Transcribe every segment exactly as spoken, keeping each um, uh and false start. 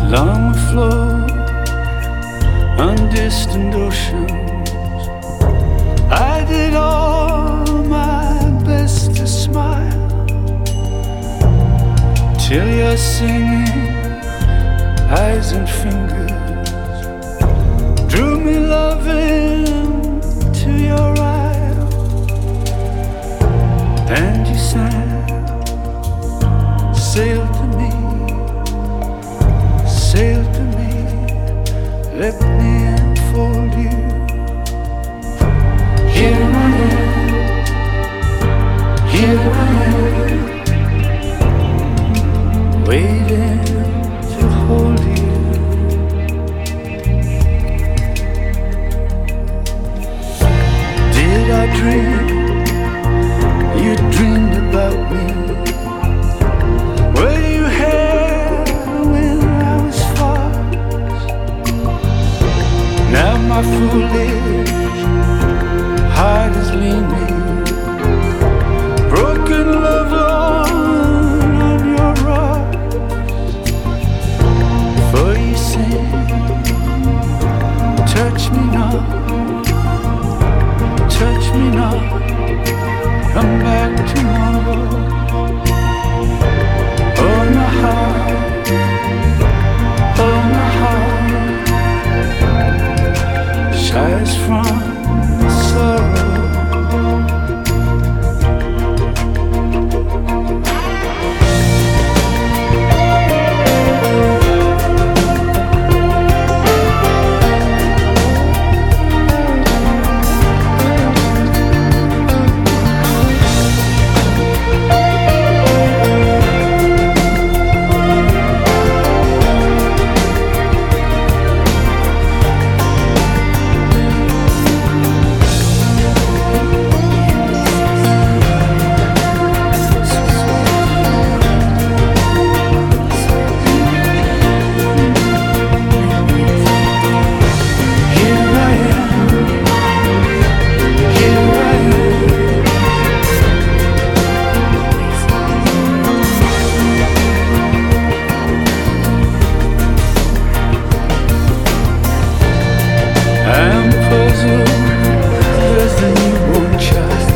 long afloat on distant oceans. I did all my best to smile till you're singing, eyes and fingers drew me loving to your isle, and you sang, sail to me, sail to me, let me enfold you. Here I am, here I am, waiting to hold you. Did I dream you dreamed about me? Were you here when I was far? Now my foolish heart is leaning, broken love on, on your rocks. For you sing, touch me not, touch me not, come back tomorrow. Oh my heart, oh my heart, sighs from sorrow. I'm puzzled as the newborn child.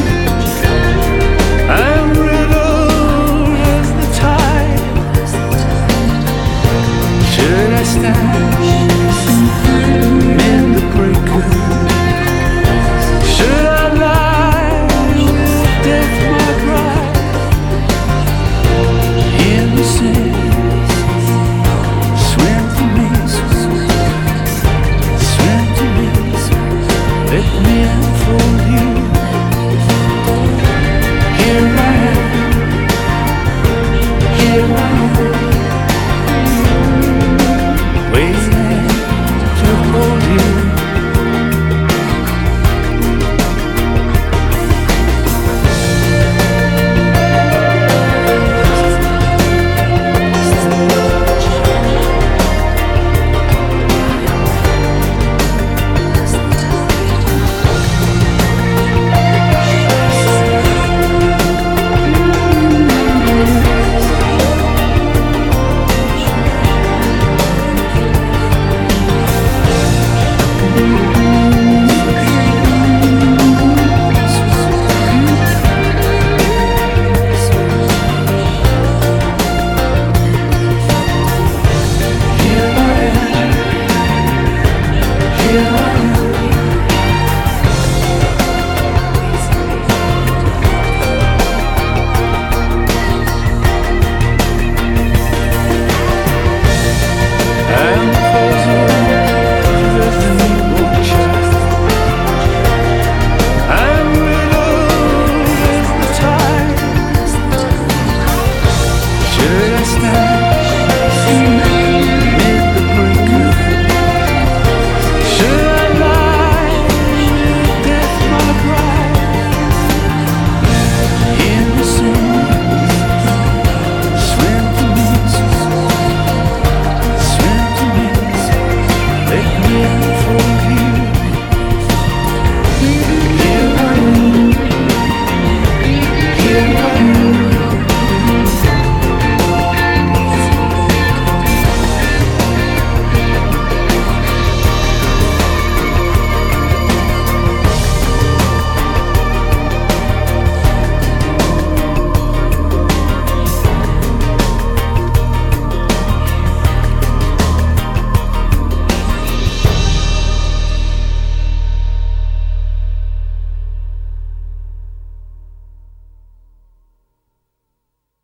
I'm riddled as the tide. Should I stand